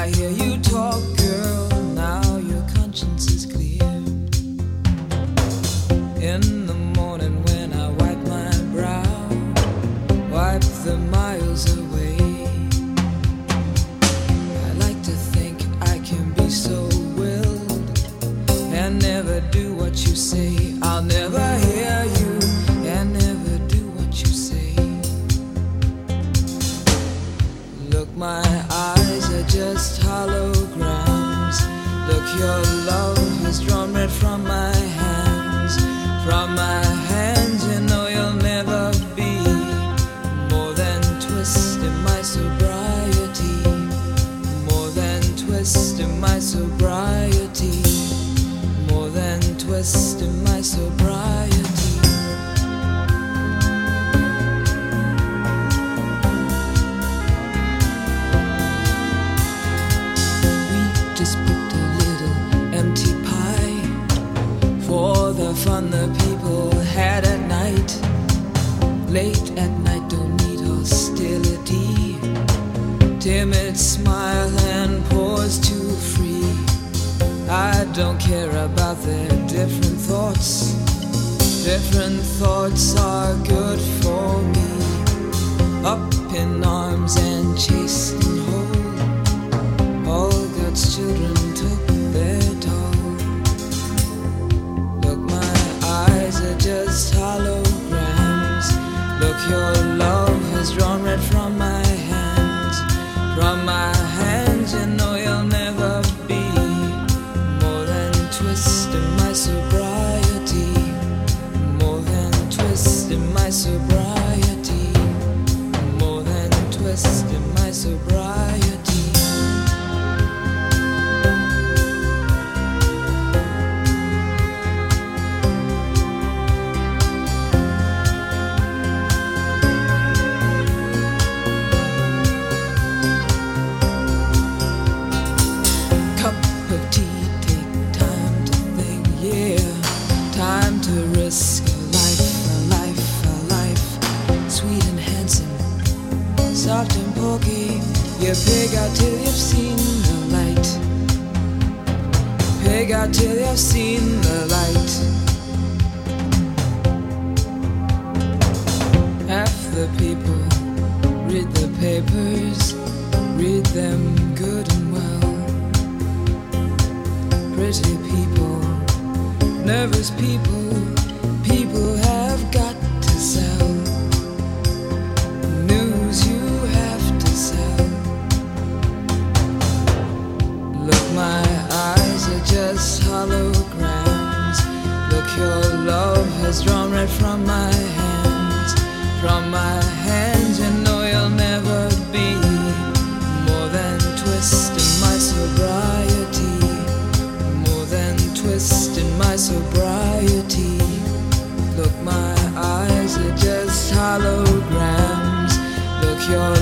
I hear you talk, girl, now your conscience is clear. In the morning when I wipe my brow, wipe the miles away, I like to think I can be so willed and never do what you say. I'll never hear you and never do what you say. Look, my eyes are just holograms. Look, your love has drawn red from my hands. From my hands, you know you'll never be more than twist in my sobriety. More than twist in my sobriety. More than twist in my sobriety. Just put a little empty pie for the fun the people had at night. Late at night, don't need hostility. Timid smile and pause too free. I don't care about their different thoughts. Different thoughts are good for me. Up in arms and chased and whole, all God's children took their toll. Look, my eyes are just holograms. Look, your love has drawn red from my hands. From my hands, you know you'll never be more than twist in my sobriety. More than twist in my sobriety. More than twist in my sobriety. Risk a life, sweet and handsome, soft and pokey. You pig out till you've seen the light. Pig out till you've seen the light. Half the people read the papers, read them good and well. Pretty people, nervous people, people have got to sell. News you have to sell. Look, my eyes are just holograms. Look, your love has drawn red from my hands. From my hands, you know you'll never be more than twist in my sobriety. More than twist in my sobriety. Look, my eyes are just holograms. Look, your